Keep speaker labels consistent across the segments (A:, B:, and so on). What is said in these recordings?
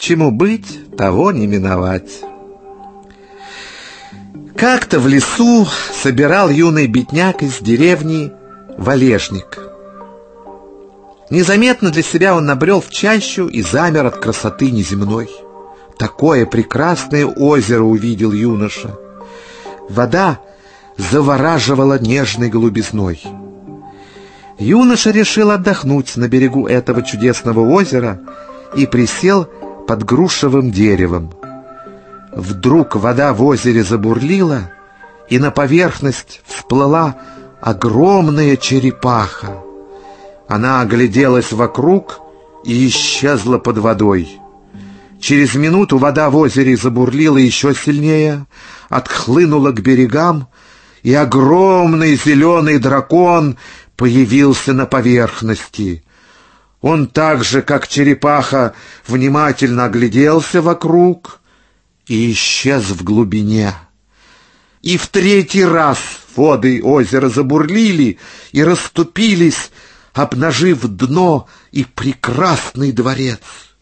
A: Чему быть, того не миновать. Как-то в лесу собирал юный бедняк из деревни валежник. Незаметно для себя он набрел в чащу и замер от красоты неземной. Такое прекрасное озеро увидел юноша. Вода завораживала нежной голубизной. Юноша решил отдохнуть на берегу этого чудесного озера и присел под грушевым деревом. Вдруг вода в озере забурлила, и на поверхность всплыла огромная черепаха. Она огляделась вокруг и исчезла под водой. Через минуту вода в озере забурлила еще сильнее, отхлынула к берегам, и огромный зеленый дракон появился на поверхности. Он так же, как черепаха, внимательно огляделся вокруг и исчез в глубине. И в третий раз воды озера забурлили и расступились, обнажив дно и прекрасный дворец.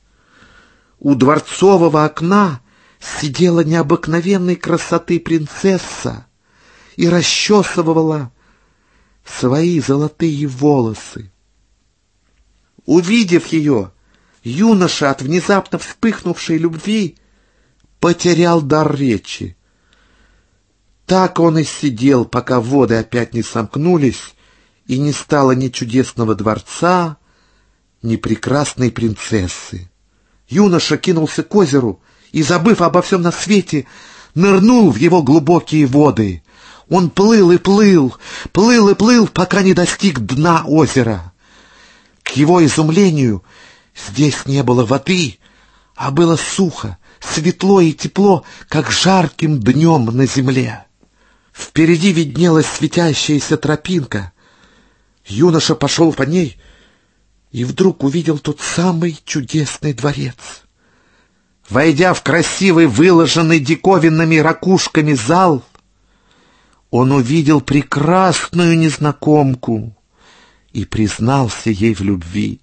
A: У дворцового окна сидела необыкновенной красоты принцесса и расчесывала свои золотые волосы. Увидев ее, юноша от внезапно вспыхнувшей любви потерял дар речи. Так он и сидел, пока воды опять не сомкнулись, и не стало ни чудесного дворца, ни прекрасной принцессы. Юноша кинулся к озеру и, забыв обо всем на свете, нырнул в его глубокие воды. Он плыл и плыл, плыл и плыл, пока не достиг дна озера. К его изумлению здесь не было воды, а было сухо, светло и тепло, как жарким днем на земле. Впереди виднелась светящаяся тропинка. Юноша пошел по ней и вдруг увидел тот самый чудесный дворец. Войдя в красивый, выложенный диковинными ракушками зал, он увидел прекрасную незнакомку и признался ей в любви.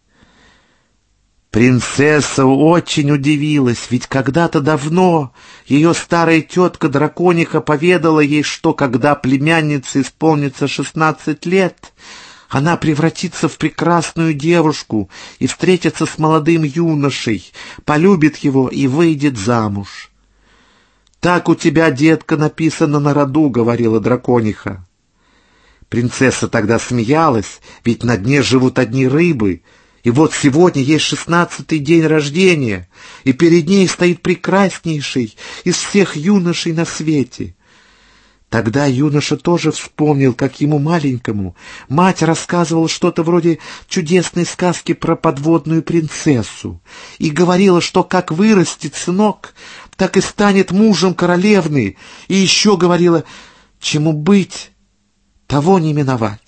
A: Принцесса очень удивилась, ведь когда-то давно ее старая тетка-дракониха поведала ей, что когда племяннице исполнится 16 лет, она превратится в прекрасную девушку и встретится с молодым юношей, полюбит его и выйдет замуж. «Так у тебя, детка, написано на роду», — говорила дракониха. Принцесса тогда смеялась, ведь на дне живут одни рыбы, и вот сегодня ей 16-й день рождения, и перед ней стоит прекраснейший из всех юношей на свете. Тогда юноша тоже вспомнил, как ему маленькому мать рассказывала что-то вроде чудесной сказки про подводную принцессу и говорила, что как вырастет сынок, так и станет мужем королевны, и еще говорила, чему быть, того не миновать.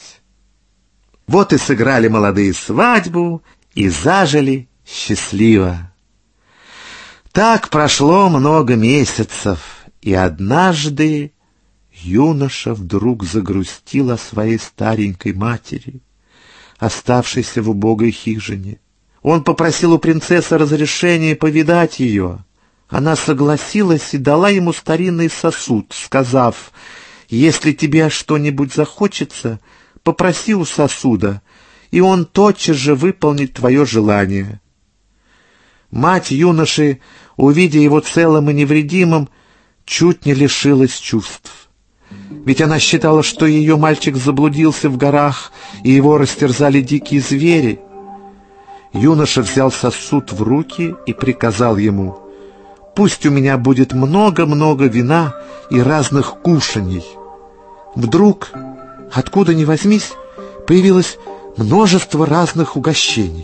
A: Вот и сыграли молодые свадьбу и зажили счастливо. Так прошло много месяцев, и однажды юноша вдруг загрустил о своей старенькой матери, оставшейся в убогой хижине. Он попросил у принцессы разрешения повидать ее. Она согласилась и дала ему старинный сосуд, сказав, «Если тебе что-нибудь захочется, попроси у сосуда, и он тотчас же выполнит твое желание». Мать юноши, увидя его целым и невредимым, чуть не лишилась чувств. Ведь она считала, что ее мальчик заблудился в горах, и его растерзали дикие звери. Юноша взял сосуд в руки и приказал ему, «Пусть у меня будет много-много вина и разных кушаний». Вдруг, откуда ни возьмись, появилось множество разных угощений.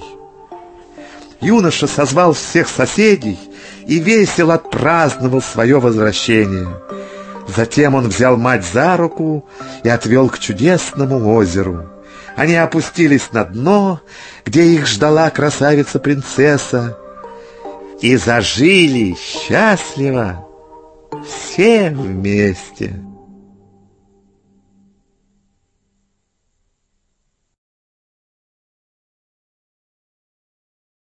A: Юноша созвал всех соседей и весело отпраздновал свое возвращение. Затем он взял мать за руку и отвел к чудесному озеру. Они опустились на дно, где их ждала красавица-принцесса, и зажили счастливо все вместе.